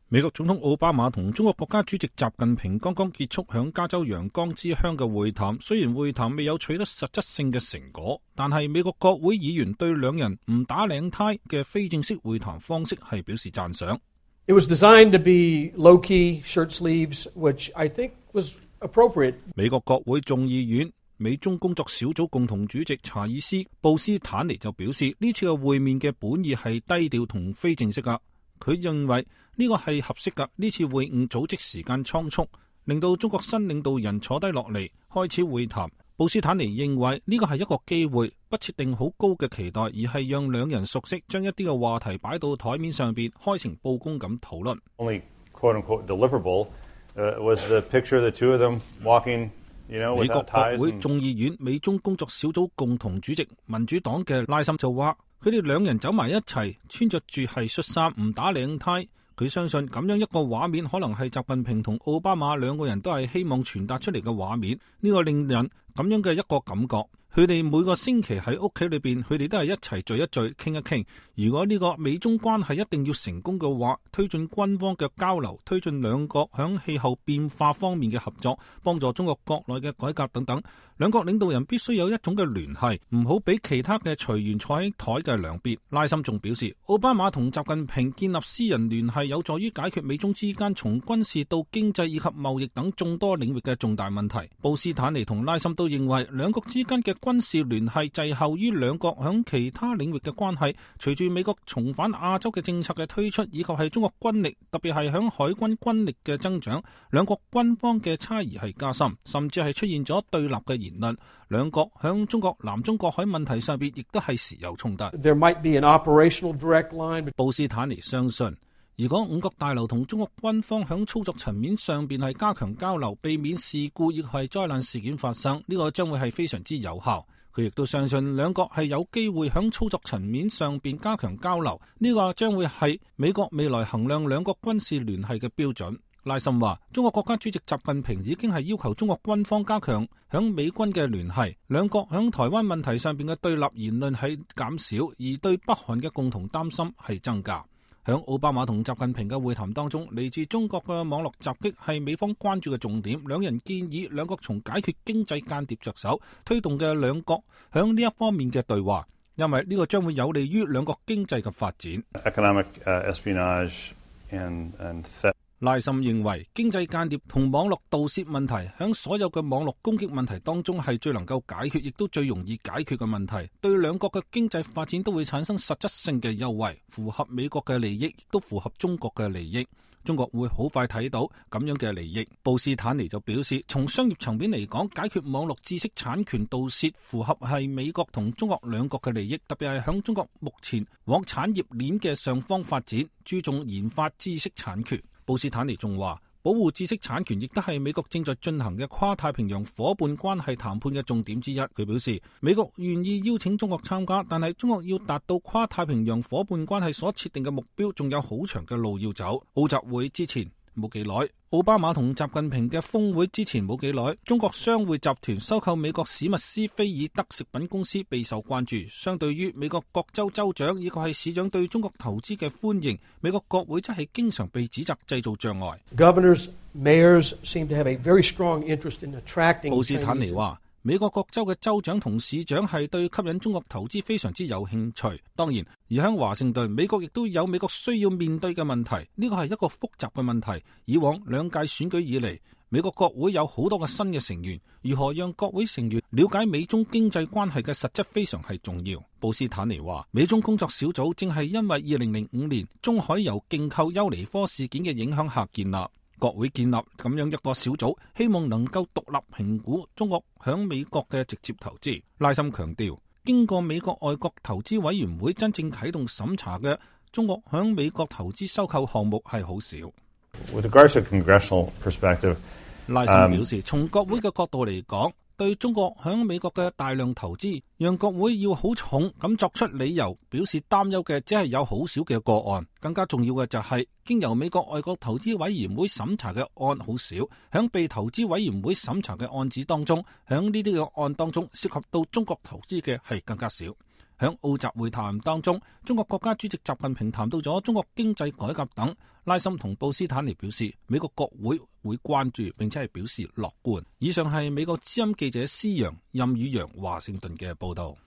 美國總統奧巴馬同中國國家主席習近平剛剛結束響加州陽光之鄉嘅會談，雖然會談未有取得實質性嘅成果，但係美國國會議員對兩人唔打領呔嘅非正式會談方式係表示讚賞。 It was designed to be low-key shirt sleeves, which I think was appropriate. 美國國會眾議院美中工作小組共同主席查爾斯·布斯坦尼就表示，呢次嘅會面嘅本意係低調同非正式噶。佢認為呢個係合適噶。呢次會晤組織時間倉促，令到中國新領導人坐低落嚟開始會談。布斯坦尼認為呢個係一個機會，不設定好高嘅期待，而係讓兩人熟悉，將一啲嘅話題擺到台面上邊，開誠佈公咁討論。 Only quote unquote deliverable was the picture of the two of them walking, you know, 美國 without ties. 國會眾議院美中工作小組共同主席民主黨嘅拉森就話，佢哋兩人走埋一齊，穿着住係恤衫，唔打領呔。佢相信咁樣一個畫面可能係習近平同奧巴馬兩個人都係希望傳達出嚟嘅畫面。呢個令人咁樣嘅一個感覺。佢哋每個星期喺屋企裏邊，佢哋都係一齊聚一聚，傾一傾。如果呢個美中關係一定要成功嘅話，推進軍方嘅交流，推進兩國響氣候變化方面嘅合作，幫助中國國內嘅改革等等，兩國領導人必須有一種嘅聯繫，唔好俾其他嘅隨緣坐喺台嘅兩邊。拉森仲表示，奧巴馬同習近平建立私人聯繫，有助於解決美中之間從軍事到經濟以及貿易等眾多領域嘅重大問題。布斯坦尼同拉森都認為，兩國之間嘅軍事聯繫滯後於兩國響其他領域嘅關係。隨住美國重返亞洲嘅政策嘅推出，以及係中國軍力，特別係響海軍軍力嘅增長，兩國軍方嘅差異係加深，甚至係出現咗對立嘅言論。兩國響中國南中國海問題上邊，亦都係時有衝突。 There might be an operational direct line. 布斯坦尼相信，如果五角大樓同中國軍方響操作層面上邊係加強交流，避免事故亦係災難事件發生，呢個將會係非常之有效。佢亦都相信兩國係有機會響操作層面上邊加強交流，呢個將會係美國未來衡量兩國軍事聯繫嘅標準。拉森話，中國國家主席習近平已經係要求中國軍方加強響美軍嘅聯繫，兩國響台灣問題上邊嘅對立言論係減少，而對北韓嘅共同擔心係增加。響奧巴馬同習近平嘅會談當中，嚟自中國嘅網絡襲擊係美方關注嘅重點。兩人建議兩國從解決經濟間諜着手，推動嘅兩國響呢一方面嘅對話，因為呢個將會有利於兩國經濟嘅發展。 Economic espionage and theft. 拉森認為經濟間諜同網絡盜竊問題響所有嘅網絡攻擊問題當中係最能夠解決，亦都最容易解決嘅問題，對兩國嘅經濟發展都會產生實質性嘅優惠，符合美國嘅利益，亦都符合中國嘅利益。中國會好快睇到咁樣嘅利益。布斯坦尼就表示，從商業層面嚟講，解決網絡知識產權盜竊符合係美國同中國兩國嘅利益，特別係響中國目前往產業鏈嘅上方發展，注重研發知識產權。布斯坦尼仲話，保護知識產權亦都係美國正在進行嘅跨太平洋夥伴關係談判嘅重點之一。佢表示，美國願意邀請中國參加，但係中國要達到跨太平洋夥伴關係所設定嘅目標，仲有好長嘅路要走。奧習會之前冇幾耐，奧巴馬同習近平嘅峰會之前冇幾耐，中國商會集團收購美國史密斯菲爾德食品公司備受關注。相對於美國各州州長以及係市長對中國投資嘅歡迎，美國國會則係經常被指責製造障礙。 Governors, mayors seem to have a very strong interest in attracting. 布斯坦尼話，美國各州嘅州長同市長係對吸引中國投資非常之有興趣。當然，而喺華盛頓，美國亦都有美國需要面對嘅問題，呢個係一個複雜嘅問題。以往兩屆選舉以嚟，美國國會有好多個新嘅成員，如何讓國會成員了解美中經濟關係嘅實質非常係重要。布斯坦尼話，美中工作小組正係因為2005年中海油競購邱尼科事件嘅影響下建立。國會建立咁樣一個小組，希望能夠獨立評估中國響美國嘅直接投資。拉森強調，經過美國外國投資委員會真正啟動審查嘅中國響美國投資收購項目係好少。 With regards to congressional perspective, 拉森表示，從國會嘅角度嚟講，對中國響美國嘅大量投資，讓國會要好重咁作出理由，表示擔憂嘅只係有好少嘅個案。更加重要嘅就係，經由美國外國投資委員會審查嘅案好少，響被投資委員會審查嘅案子當中，響呢啲嘅案當中涉及到中國投資嘅係更加少。響奧習會談當中，中國國家主席習近平談到咗中國經濟改革等。 拉森同布斯坦尼表示，美國國會會關注並且係表示樂觀。以上係美國之音記者施陽、任宇陽華盛頓嘅報道。